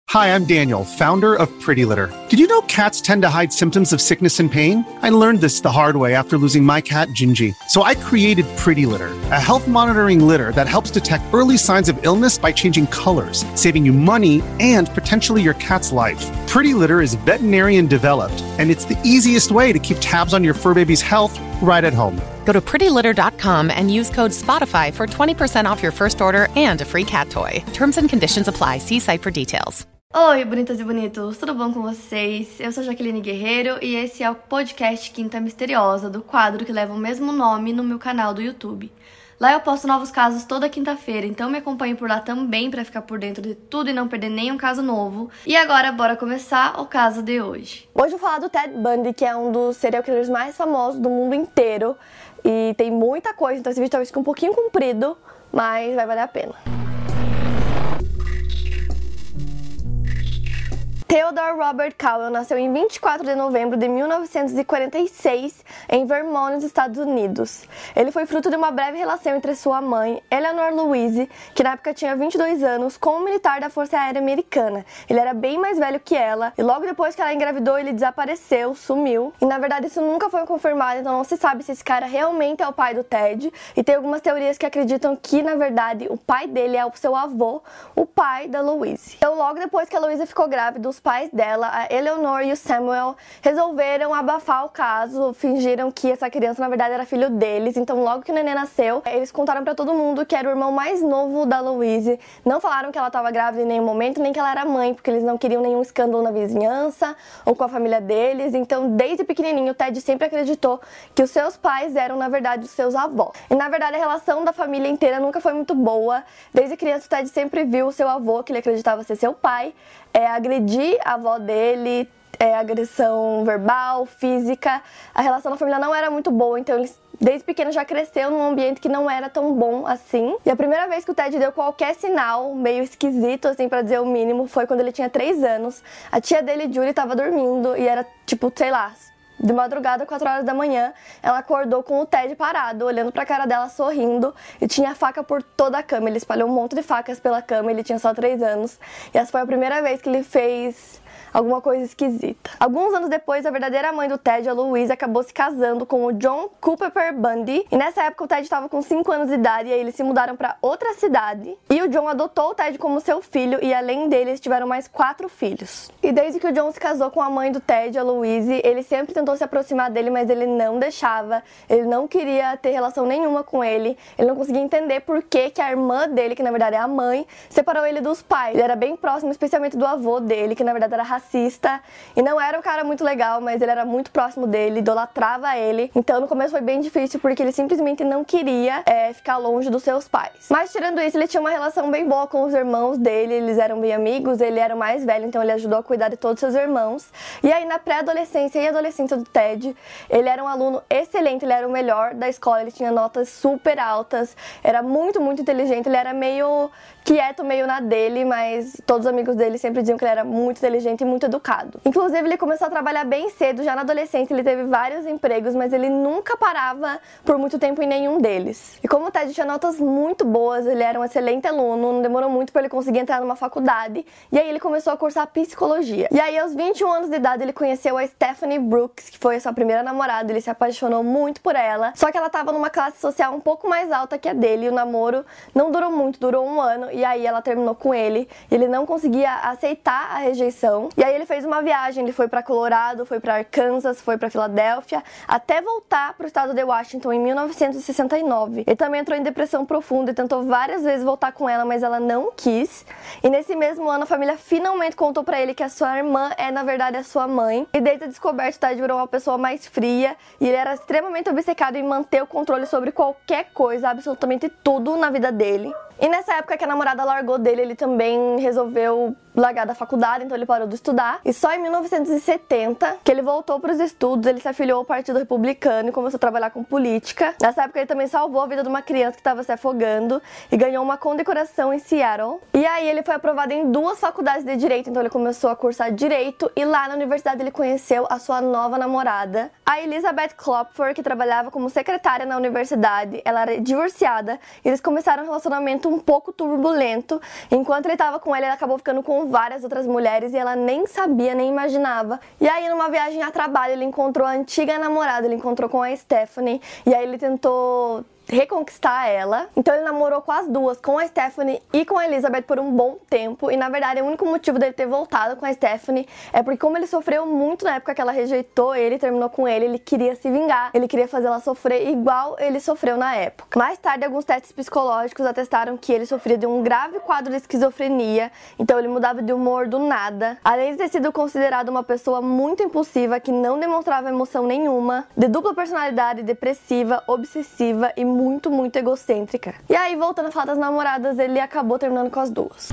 Hi, I'm Daniel, founder of Pretty Litter. Did you know cats tend to hide symptoms of sickness and pain? I learned this the hard way after losing my cat, Gingy. So I created Pretty Litter, a health monitoring litter that helps detect early signs of illness by changing colors, saving you money and potentially your cat's life. Pretty Litter is veterinarian developed, and it's the easiest way to keep tabs on your fur baby's health right at home. Go to prettylitter.com and use code SPOTIFY for 20% off your first order and a free cat toy. Terms and conditions apply. See site for details. Oi, bonitas e bonitos, tudo bom com vocês? Eu sou Jaqueline Guerreiro e esse é o podcast Quinta Misteriosa, do quadro que leva o mesmo nome no meu canal do YouTube. Lá eu posto novos casos toda quinta-feira, então me acompanhe por lá também para ficar por dentro de tudo e não perder nenhum caso novo. E agora, bora começar o caso de hoje. Hoje eu vou falar do Ted Bundy, que é um dos serial killers mais famosos do mundo inteiro. E tem muita coisa, então esse vídeo talvez fique um pouquinho comprido, mas vai valer a pena. Theodore Robert Cowell nasceu em 24 de novembro de 1946 em Vermont, nos Estados Unidos. Ele foi fruto de uma breve relação entre sua mãe, Eleanor Louise, que na época tinha 22 anos, com um militar da Força Aérea Americana. Ele era bem mais velho que ela, e logo depois que ela engravidou, ele desapareceu, sumiu. E na verdade isso nunca foi confirmado, então não se sabe se esse cara realmente é o pai do Ted. E tem algumas teorias que acreditam que, na verdade, o pai dele é o seu avô, o pai da Louise. Então logo depois que a Louise ficou grávida, os pais dela, a Eleanor e o Samuel, resolveram abafar o caso, fingiram que essa criança na verdade era filho deles. Então logo que o neném nasceu, eles contaram pra todo mundo que era o irmão mais novo da Louise. Não falaram que ela estava grávida em nenhum momento, nem que ela era mãe, porque eles não queriam nenhum escândalo na vizinhança ou com a família deles. Então desde pequenininho o Ted sempre acreditou que os seus pais eram na verdade os seus avós. E na verdade a relação da família inteira nunca foi muito boa. Desde criança o Ted sempre viu o seu avô, que ele acreditava ser seu pai, agredir a avó dele, agressão verbal, física. A relação da família não era muito boa, então eles desde pequeno já cresceu num ambiente que não era tão bom assim. E a primeira vez que o Ted deu qualquer sinal meio esquisito, assim, pra dizer o mínimo, foi quando ele tinha 3 anos. A tia dele, Julie, tava dormindo e era tipo, sei lá, de madrugada, 4 horas da manhã, ela acordou com o Ted parado, olhando pra cara dela, sorrindo, e tinha faca por toda a cama. Ele espalhou um monte de facas pela cama, ele tinha só 3 anos, e essa foi a primeira vez que ele fez alguma coisa esquisita. Alguns anos depois, a verdadeira mãe do Ted, a Louise, acabou se casando com o John Culpeper Bundy. E nessa época o Ted estava com 5 anos de idade e aí eles se mudaram para outra cidade. E o John adotou o Ted como seu filho e além dele eles tiveram mais 4 filhos. E desde que o John se casou com a mãe do Ted, a Louise, ele sempre tentou se aproximar dele, mas ele não deixava. Ele não queria ter relação nenhuma com ele. Ele não conseguia entender por que a irmã dele, que na verdade é a mãe, separou ele dos pais. Ele era bem próximo, especialmente do avô dele, que na verdade era racista. E não era um cara muito legal, mas ele era muito próximo dele, idolatrava ele. Então no começo foi bem difícil, porque ele simplesmente não queria ficar longe dos seus pais. Mas tirando isso, ele tinha uma relação bem boa com os irmãos dele, eles eram bem amigos, ele era o mais velho, então ele ajudou a cuidar de todos os seus irmãos. E aí na pré-adolescência e adolescência do Ted, ele era um aluno excelente, ele era o melhor da escola, ele tinha notas super altas, era muito, muito inteligente, ele era meio quieto, meio na dele, mas todos os amigos dele sempre diziam que ele era muito inteligente e muito educado. Inclusive, ele começou a trabalhar bem cedo, já na adolescência, ele teve vários empregos, mas ele nunca parava por muito tempo em nenhum deles. E como o Ted tinha notas muito boas, ele era um excelente aluno, não demorou muito para ele conseguir entrar numa faculdade, e aí ele começou a cursar psicologia. E aí, aos 21 anos de idade, ele conheceu a Stephanie Brooks, que foi a sua primeira namorada, ele se apaixonou muito por ela, só que ela estava numa classe social um pouco mais alta que a dele, e o namoro não durou muito, durou 1 ano, e aí ela terminou com ele, e ele não conseguia aceitar a rejeição. E aí ele fez uma viagem, ele foi para Colorado, foi para Arkansas, foi para Filadélfia, até voltar para o estado de Washington em 1969. Ele também entrou em depressão profunda e tentou várias vezes voltar com ela, mas ela não quis. E nesse mesmo ano a família finalmente contou para ele que a sua irmã é na verdade a sua mãe. E desde a descoberta, o Ted virou uma pessoa mais fria e ele era extremamente obcecado em manter o controle sobre qualquer coisa, absolutamente tudo na vida dele. E nessa época que a namorada largou dele, ele também resolveu largar da faculdade, então ele parou de estudar. E só em 1970 que ele voltou para os estudos, ele se afiliou ao Partido Republicano e começou a trabalhar com política. Nessa época ele também salvou a vida de uma criança que estava se afogando e ganhou uma condecoração em Seattle. E aí ele foi aprovado em 2 faculdades de Direito, então ele começou a cursar Direito e lá na universidade ele conheceu a sua nova namorada, a Elizabeth Klopfer, que trabalhava como secretária na universidade. Ela era divorciada e eles começaram um relacionamento relacionamento um pouco turbulento. Enquanto ele estava com ela, ele acabou ficando com várias outras mulheres e ela nem sabia, nem imaginava. E aí, numa viagem a trabalho, ele encontrou a antiga namorada, ele encontrou com a Stephanie, e aí ele tentou reconquistar ela. Então ele namorou com as duas, com a Stephanie e com a Elizabeth, por um bom tempo. E na verdade o único motivo dele ter voltado com a Stephanie é porque, como ele sofreu muito na época que ela rejeitou ele, terminou com ele queria se vingar, ele queria fazer ela sofrer igual ele sofreu na época. Mais tarde, alguns testes psicológicos atestaram que ele sofria de um grave quadro de esquizofrenia, então ele mudava de humor do nada, além de ter sido considerado uma pessoa muito impulsiva, que não demonstrava emoção nenhuma, de dupla personalidade, depressiva, obsessiva e muito egocêntrica. E aí, voltando a falar das namoradas, ele acabou terminando com as duas.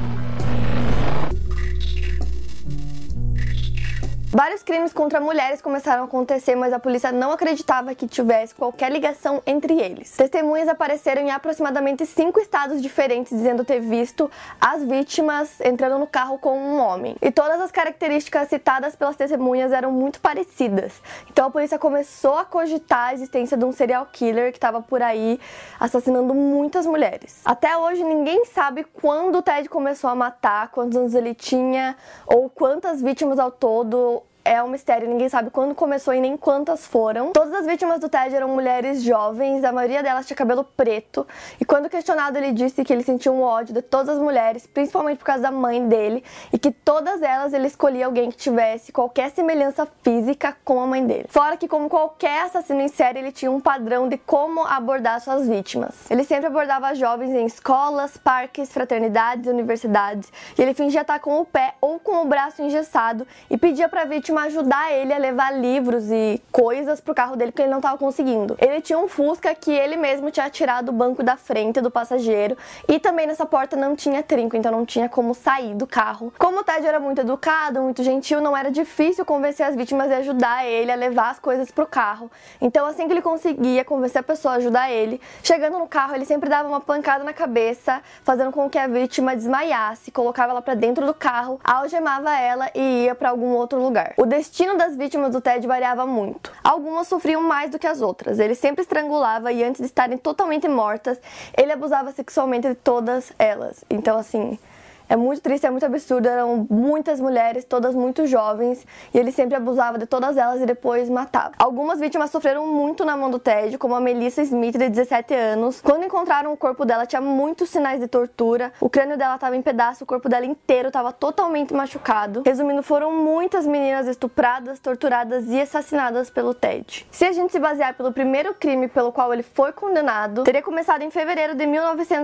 Vários crimes contra mulheres começaram a acontecer, mas a polícia não acreditava que tivesse qualquer ligação entre eles. Testemunhas apareceram em aproximadamente 5 estados diferentes, dizendo ter visto as vítimas entrando no carro com um homem. E todas as características citadas pelas testemunhas eram muito parecidas. Então a polícia começou a cogitar a existência de um serial killer que estava por aí assassinando muitas mulheres. Até hoje ninguém sabe quando o Ted começou a matar, quantos anos ele tinha ou quantas vítimas ao todo. É um mistério, ninguém sabe quando começou e nem quantas foram. Todas as vítimas do Ted eram mulheres jovens, a maioria delas tinha cabelo preto. E quando questionado, ele disse que ele sentia um ódio de todas as mulheres, principalmente por causa da mãe dele, e que todas elas ele escolhia alguém que tivesse qualquer semelhança física com a mãe dele. Fora que, como qualquer assassino em série, ele tinha um padrão de como abordar suas vítimas. Ele sempre abordava jovens em escolas, parques, fraternidades, universidades, e ele fingia estar com o pé ou com o braço engessado e pedia pra vítima ajudar ele a levar livros e coisas pro carro dele, porque ele não estava conseguindo. Ele tinha um Fusca que ele mesmo tinha tirado do banco da frente do passageiro, e também nessa porta não tinha trinco, então não tinha como sair do carro. Como o Ted era muito educado, muito gentil, não era difícil convencer as vítimas a ajudar ele a levar as coisas pro carro. Então, assim que ele conseguia convencer a pessoa a ajudar ele, chegando no carro, ele sempre dava uma pancada na cabeça, fazendo com que a vítima desmaiasse, colocava ela pra dentro do carro, algemava ela e ia pra algum outro lugar. O destino das vítimas do Ted variava muito. Algumas sofriam mais do que as outras. Ele sempre estrangulava e, antes de estarem totalmente mortas, ele abusava sexualmente de todas elas. Então, assim, é muito triste, é muito absurdo. Eram muitas mulheres, todas muito jovens, e ele sempre abusava de todas elas e depois matava. Algumas vítimas sofreram muito na mão do Ted, como a Melissa Smith, de 17 anos. Quando encontraram o corpo dela, tinha muitos sinais de tortura. O crânio dela estava em pedaços, o corpo dela inteiro estava totalmente machucado. Resumindo, foram muitas meninas estupradas, torturadas e assassinadas pelo Ted. Se a gente se basear pelo primeiro crime pelo qual ele foi condenado, teria começado em fevereiro de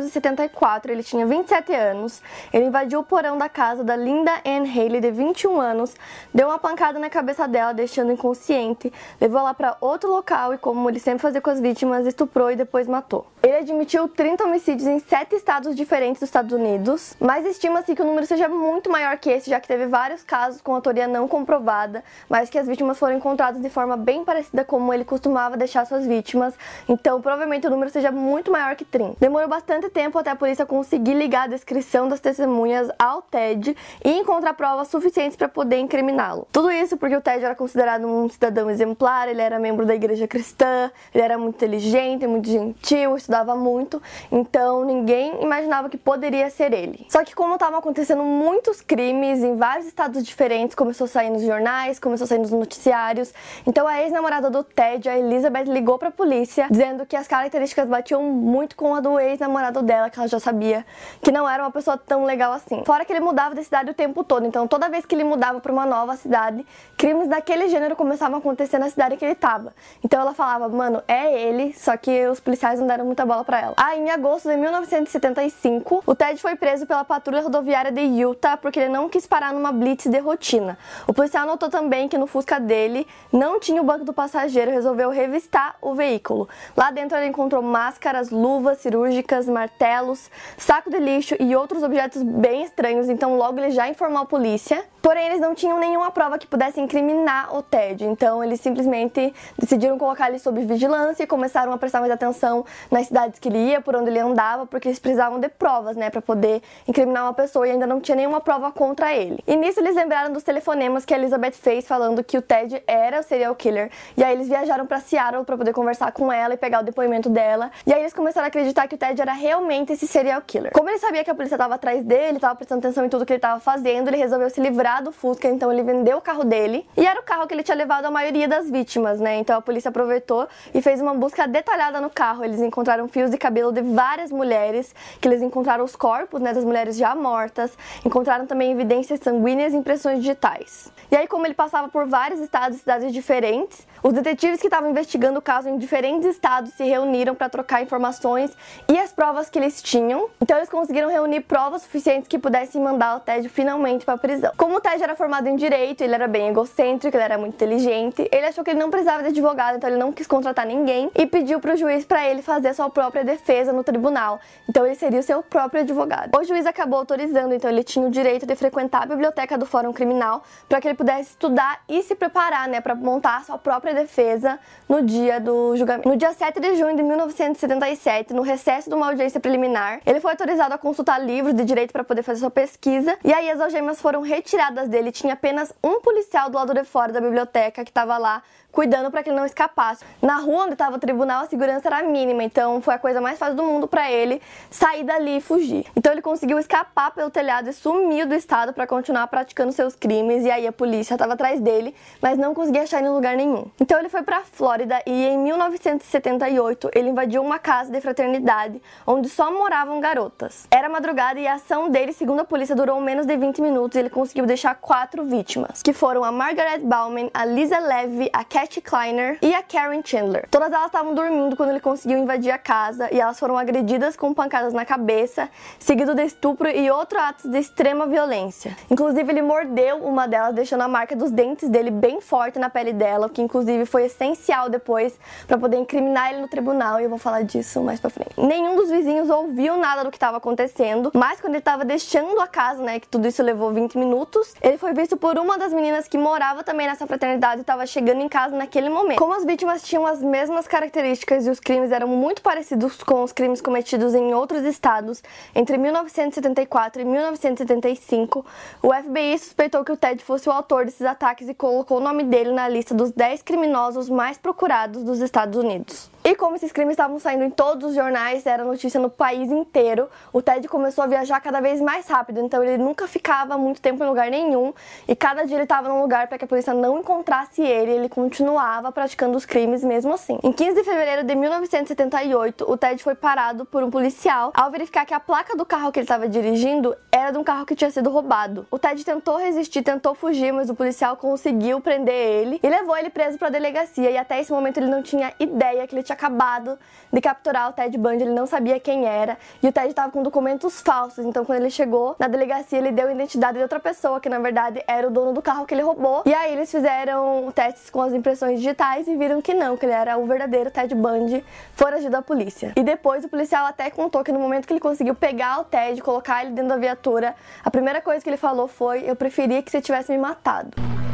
1974. Ele tinha 27 anos. Ele invadiu o porão da casa da Linda Ann Haley, de 21 anos, deu uma pancada na cabeça dela, deixando inconsciente, levou ela para outro local e, como ele sempre fazia com as vítimas, estuprou e depois matou. Ele admitiu 30 homicídios em 7 estados diferentes dos Estados Unidos, mas estima-se que o número seja muito maior que esse, já que teve vários casos com autoria não comprovada, mas que as vítimas foram encontradas de forma bem parecida como ele costumava deixar suas vítimas, então provavelmente o número seja muito maior que 30. Demorou bastante tempo até a polícia conseguir ligar a descrição das testemunhas ao Ted e encontrar provas suficientes para poder incriminá-lo. Tudo isso porque o Ted era considerado um cidadão exemplar, ele era membro da igreja cristã, ele era muito inteligente, muito gentil, estudava muito, então ninguém imaginava que poderia ser ele. Só que, como estavam acontecendo muitos crimes em vários estados diferentes, começou a sair nos jornais, começou a sair nos noticiários, então a ex-namorada do Ted, a Elizabeth, ligou para a polícia dizendo que as características batiam muito com a do ex-namorado dela, que ela já sabia que não era uma pessoa tão legal assim. Fora que ele mudava de cidade o tempo todo, então toda vez que ele mudava para uma nova cidade, crimes daquele gênero começavam a acontecer na cidade que ele tava. Então ela falava, mano, é ele, só que os policiais não deram muita bola pra ela. Aí, em agosto de 1975, o Ted foi preso pela patrulha rodoviária de Utah porque ele não quis parar numa blitz de rotina. O policial notou também que no Fusca dele não tinha o banco do passageiro e resolveu revistar o veículo. Lá dentro ele encontrou máscaras, luvas cirúrgicas, martelos, saco de lixo e outros objetos bem estranhos, então logo ele já informou a polícia. Porém, eles não tinham nenhuma prova que pudesse incriminar o Ted, então eles simplesmente decidiram colocar ele sob vigilância e começaram a prestar mais atenção nas cidades que ele ia, por onde ele andava, porque eles precisavam de provas, né, pra poder incriminar uma pessoa, e ainda não tinha nenhuma prova contra ele. E nisso eles lembraram dos telefonemas que a Elizabeth fez falando que o Ted era o serial killer, e aí eles viajaram pra Seattle pra poder conversar com ela e pegar o depoimento dela, e aí eles começaram a acreditar que o Ted era realmente esse serial killer. Como ele sabia que a polícia tava atrás dele, tava prestando atenção em tudo que ele tava fazendo, ele resolveu se livrar do Fusca, então ele vendeu o carro dele, e era o carro que ele tinha levado a maioria das vítimas, né? Então a polícia aproveitou e fez uma busca detalhada no carro. Eles encontraram fios de cabelo de várias mulheres, que eles encontraram os corpos, né, das mulheres já mortas, encontraram também evidências sanguíneas e impressões digitais. E aí, como ele passava por vários estados e cidades diferentes, os detetives que estavam investigando o caso em diferentes estados se reuniram para trocar informações e as provas que eles tinham. Então eles conseguiram reunir provas suficientes que pudessem mandar o Ted finalmente para a prisão. Como o Ted era formado em direito, ele era bem egocêntrico, ele era muito inteligente, ele achou que ele não precisava de advogado, então ele não quis contratar ninguém e pediu para o juiz para ele fazer a sua própria defesa no tribunal. Então ele seria o seu próprio advogado. O juiz acabou autorizando, então ele tinha o direito de frequentar a biblioteca do Fórum Criminal para que ele pudesse estudar e se preparar, né, para montar a sua própria defesa no dia do julgamento. No dia 7 de junho de 1977, no recesso de uma audiência preliminar, ele foi autorizado a consultar livros de direito para poder fazer sua pesquisa, e aí as algemas foram retiradas dele. Tinha apenas um policial do lado de fora da biblioteca que estava lá cuidando para que ele não escapasse. Na rua onde estava o tribunal, a segurança era mínima, então foi a coisa mais fácil do mundo para ele sair dali e fugir. Então ele conseguiu escapar pelo telhado e sumiu do estado para continuar praticando seus crimes, e aí a polícia estava atrás dele, mas não conseguia achar ele em lugar nenhum. Então ele foi para a Flórida e em 1978 ele invadiu uma casa de fraternidade onde só moravam garotas. Era madrugada e a ação dele, segundo a polícia, durou menos de 20 minutos e ele conseguiu deixar 4 vítimas, que foram a Margaret Bauman, a Lisa Levy, a Cat Kleiner e a Karen Chandler. Todas elas estavam dormindo quando ele conseguiu invadir a casa e elas foram agredidas com pancadas na cabeça, seguido de estupro e outros atos de extrema violência. Inclusive ele mordeu uma delas, deixando a marca dos dentes dele bem forte na pele dela, o que inclusive foi essencial depois para poder incriminar ele no tribunal, e eu vou falar disso mais pra frente. Nenhum dos vizinhos ouviu nada do que estava acontecendo, mas quando ele estava deixando a casa, né, que tudo isso levou 20 minutos, ele foi visto por uma das meninas que morava também nessa fraternidade e estava chegando em casa naquele momento. Como as vítimas tinham as mesmas características e os crimes eram muito parecidos com os crimes cometidos em outros estados, entre 1974 e 1975, o FBI suspeitou que o Ted fosse o autor desses ataques e colocou o nome dele na lista dos 10 criminosos mais procurados dos Estados Unidos. E como esses crimes estavam saindo em todos os jornais, era notícia no país inteiro, o Ted começou a viajar cada vez mais rápido, então ele nunca ficava muito tempo em lugar nenhum, e cada dia ele estava num lugar para que a polícia não encontrasse ele, e ele continuava praticando os crimes mesmo assim. Em 15 de fevereiro de 1978, o Ted foi parado por um policial ao verificar que a placa do carro que ele estava dirigindo era de um carro que tinha sido roubado. O Ted tentou resistir, tentou fugir, mas o policial conseguiu prender ele e levou ele preso para a delegacia, e até esse momento ele não tinha ideia que ele tinha acabado de capturar o Ted Bundy, ele não sabia quem era, e o Ted estava com documentos falsos, então quando ele chegou na delegacia ele deu a identidade de outra pessoa, que na verdade era o dono do carro que ele roubou, e aí eles fizeram testes com as impressões digitais e viram que não, que ele era o verdadeiro Ted Bundy, foragido da polícia. E depois o policial até contou que no momento que ele conseguiu pegar o Ted, colocar ele dentro da viatura, a primeira coisa que ele falou foi: eu preferia que você tivesse me matado.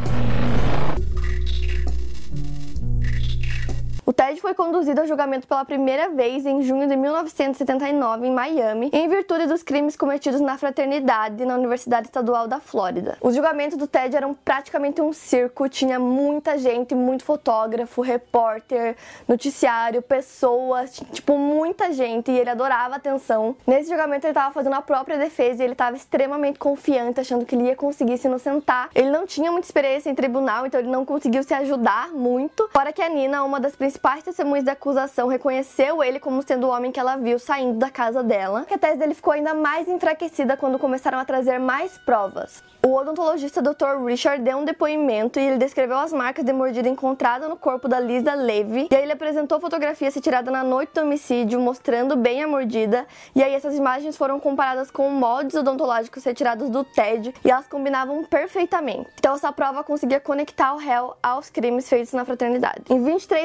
O Ted foi conduzido a julgamento pela primeira vez em junho de 1979 em Miami, em virtude dos crimes cometidos na fraternidade na Universidade Estadual da Flórida. Os julgamentos do Ted eram praticamente um circo, tinha muita gente, muito fotógrafo, repórter, noticiário, pessoas, tipo muita gente, e ele adorava a atenção. Nesse julgamento ele estava fazendo a própria defesa e ele estava extremamente confiante, achando que ele ia conseguir se inocentar. Ele não tinha muita experiência em tribunal, então ele não conseguiu se ajudar muito, fora que a Nina, uma das principais testemunhas da acusação, reconheceu ele como sendo o homem que ela viu saindo da casa dela. A tese dele ficou ainda mais enfraquecida quando começaram a trazer mais provas. O odontologista Dr. Richard deu um depoimento e ele descreveu as marcas de mordida encontradas no corpo da Lisa Levy, e aí ele apresentou fotografias retiradas na noite do homicídio, mostrando bem a mordida, e aí essas imagens foram comparadas com moldes odontológicos retirados do Ted, e elas combinavam perfeitamente. Então essa prova conseguia conectar o réu aos crimes feitos na fraternidade. Em 23 de julho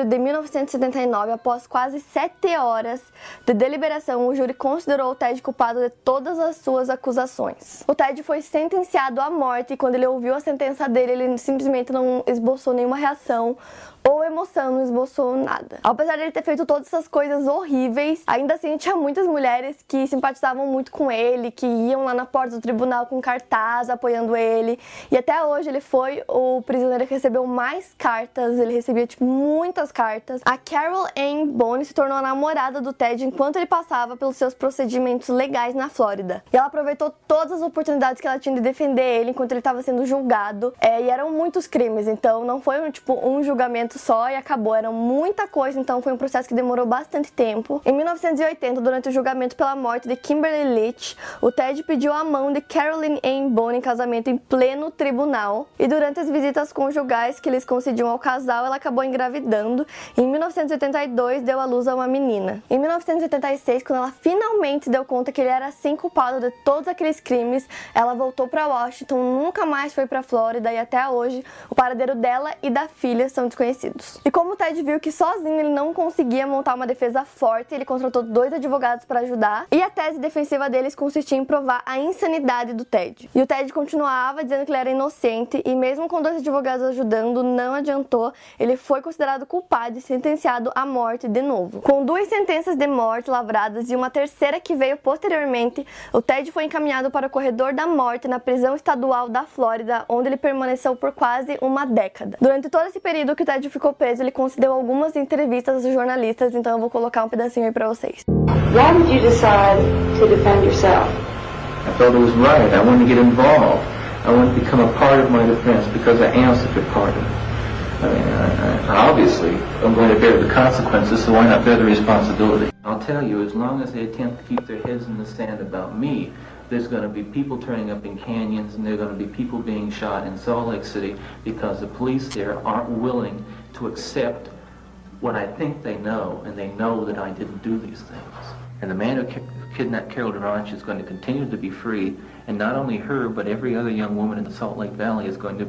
de 1979, após quase 7 horas de deliberação, o júri considerou o Ted culpado de todas as suas acusações. O Ted foi sentenciado à morte e quando ele ouviu a sentença dele, ele simplesmente não esboçou nenhuma reação ou emoção, não esboçou nada. Apesar de ele ter feito todas essas coisas horríveis, ainda assim tinha muitas mulheres que simpatizavam muito com ele, que iam lá na porta do tribunal com cartaz apoiando ele. E até hoje ele foi o prisioneiro que recebeu mais cartas, ele recebia muitas cartas. A Carol Ann Bone se tornou a namorada do Ted enquanto ele passava pelos seus procedimentos legais na Flórida. E ela aproveitou todas as oportunidades que ela tinha de defender ele enquanto ele estava sendo julgado. E eram muitos crimes, então não foi um julgamento só e acabou, era muita coisa, então foi um processo que demorou bastante tempo. Em 1980, durante o julgamento pela morte de Kimberly Leach, o Ted pediu a mão de Carolyn Ann Bone em casamento em pleno tribunal, e durante as visitas conjugais que eles concediam ao casal, ela acabou engravidando e em 1982 deu à luz a uma menina. Em 1986, quando ela finalmente deu conta que ele era sim culpado de todos aqueles crimes, ela voltou para Washington, nunca mais foi para Flórida e até hoje o paradeiro dela e da filha são desconhecidos. E como o Ted viu que sozinho ele não conseguia montar uma defesa forte, ele contratou 2 advogados para ajudar, e a tese defensiva deles consistia em provar a insanidade do Ted. E o Ted continuava dizendo que ele era inocente, e mesmo com 2 advogados ajudando, não adiantou, ele foi considerado culpado e sentenciado à morte de novo. Com 2 sentenças de morte lavradas e uma terceira que veio posteriormente, o Ted foi encaminhado para o corredor da morte na prisão estadual da Flórida, onde ele permaneceu por quase uma década. Durante todo esse período que o Ted ficou preso, ele concedeu algumas entrevistas aos jornalistas, então eu vou colocar um pedacinho aí pra vocês. Why did you decide to defend yourself? I felt it was right. I wanted to get involved. I wanted to become a part of my defense because I am such a part of it. I mean, obviously, I'm going to bear the consequences, so why not bear the responsibility? I'll tell you, as long as they attempt to keep their heads in the sand about me, there's going to be people turning up in canyons, and there are going to be people being shot in Salt Lake City because the police there aren't willing to accept what I think they know, and they know that I didn't do these things. And the man who kidnapped Carol DeRanch is going to continue to be free, and not only her, but every other young woman in the Salt Lake Valley is going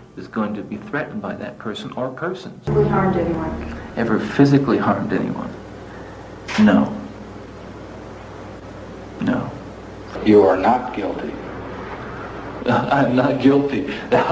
to be threatened by that person or persons. Physically harmed anyone? Ever physically harmed anyone? No. No. You are not guilty. I'm not guilty.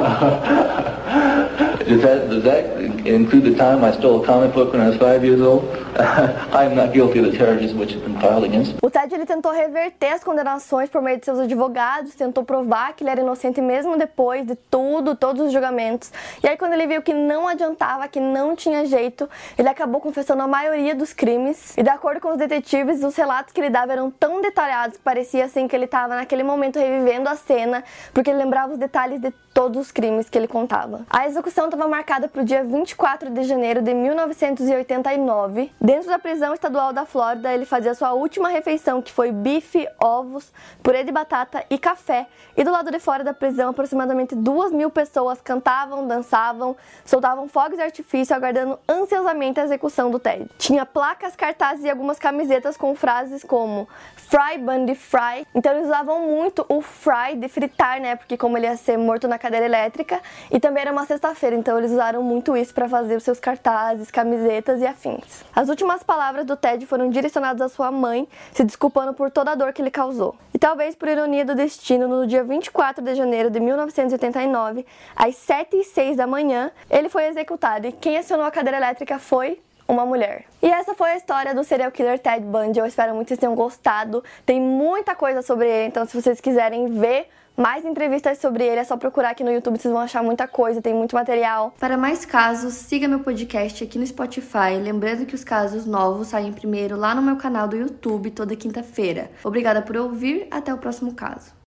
Does that include the time I stole a comic book when I was 5 years old? I am not guilty of the charges which have been filed against me. O Ted ele tentou reverter as condenações por meio de seus advogados, tentou provar que ele era inocente mesmo depois de todos os julgamentos. E aí quando ele viu que não adiantava, que não tinha jeito, ele acabou confessando a maioria dos crimes. E de acordo com os detetives, os relatos que ele dava eram tão detalhados que parecia assim que ele estava naquele momento revivendo a cena, porque ele lembrava os detalhes de todos os crimes que ele contava. A execução estava marcada para o dia 24 de janeiro de 1989. Dentro da prisão estadual da Flórida, ele fazia sua última refeição, que foi bife, ovos, purê de batata e café. E do lado de fora da prisão, aproximadamente 2.000 pessoas cantavam, dançavam, soltavam fogos de artifício, aguardando ansiosamente a execução do Ted. Tinha placas, cartazes e algumas camisetas com frases como Fry Bundy Fry. Então eles usavam muito o fry de fritar, né? Porque como ele ia ser morto na cadeira elétrica, e também era uma sexta-feira, então eles usaram muito isso para fazer os seus cartazes, camisetas e afins. As últimas palavras do Ted foram direcionadas à sua mãe, se desculpando por toda a dor que ele causou. E talvez por ironia do destino, no dia 24 de janeiro de 1989, às 7h06 da manhã, ele foi executado, e quem acionou a cadeira elétrica foi uma mulher. E essa foi a história do serial killer Ted Bundy. Eu espero muito que vocês tenham gostado. Tem muita coisa sobre ele, então se vocês quiserem ver mais entrevistas sobre ele, é só procurar aqui no YouTube, vocês vão achar muita coisa, tem muito material. Para mais casos, siga meu podcast aqui no Spotify, lembrando que os casos novos saem primeiro lá no meu canal do YouTube toda quinta-feira. Obrigada por ouvir, até o próximo caso.